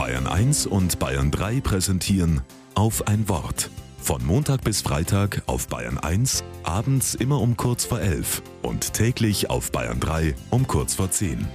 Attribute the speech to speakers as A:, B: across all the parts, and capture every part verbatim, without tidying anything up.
A: Bayern eins und Bayern drei präsentieren Auf ein Wort. Von Montag bis Freitag auf Bayern eins, abends immer um kurz vor elf und täglich auf Bayern drei um kurz vor zehn.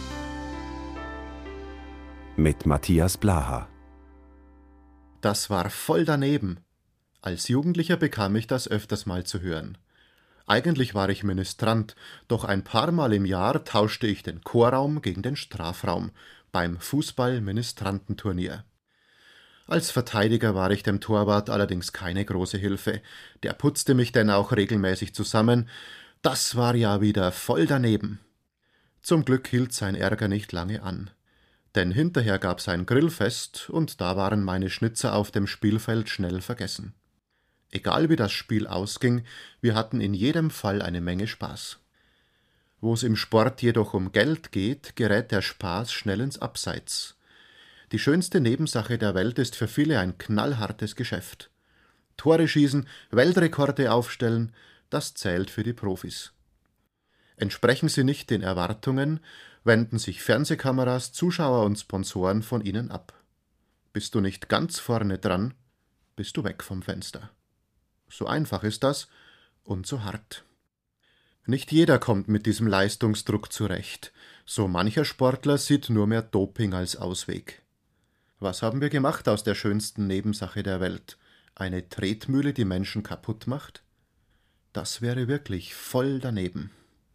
B: Mit Matthias Blaha.
C: Das war voll daneben. Als Jugendlicher bekam ich das öfters mal zu hören. Eigentlich war ich Ministrant, doch ein paar Mal im Jahr tauschte ich den Chorraum gegen den Strafraum beim Fußball-Ministrantenturnier. Als Verteidiger war ich dem Torwart allerdings keine große Hilfe. Der putzte mich denn auch regelmäßig zusammen. Das war ja wieder voll daneben. Zum Glück hielt sein Ärger nicht lange an. Denn hinterher gab's ein Grillfest und da waren meine Schnitzer auf dem Spielfeld schnell vergessen. Egal wie das Spiel ausging, wir hatten in jedem Fall eine Menge Spaß. Wo es im Sport jedoch um Geld geht, gerät der Spaß schnell ins Abseits. Die schönste Nebensache der Welt ist für viele ein knallhartes Geschäft. Tore schießen, Weltrekorde aufstellen, das zählt für die Profis. Entsprechen sie nicht den Erwartungen, wenden sich Fernsehkameras, Zuschauer und Sponsoren von ihnen ab. Bist du nicht ganz vorne dran, bist du weg vom Fenster. So einfach ist das und so hart. Nicht jeder kommt mit diesem Leistungsdruck zurecht. So mancher Sportler sieht nur mehr Doping als Ausweg. Was haben wir gemacht aus der schönsten Nebensache der Welt? Eine Tretmühle, die Menschen kaputt macht? Das wäre wirklich voll daneben.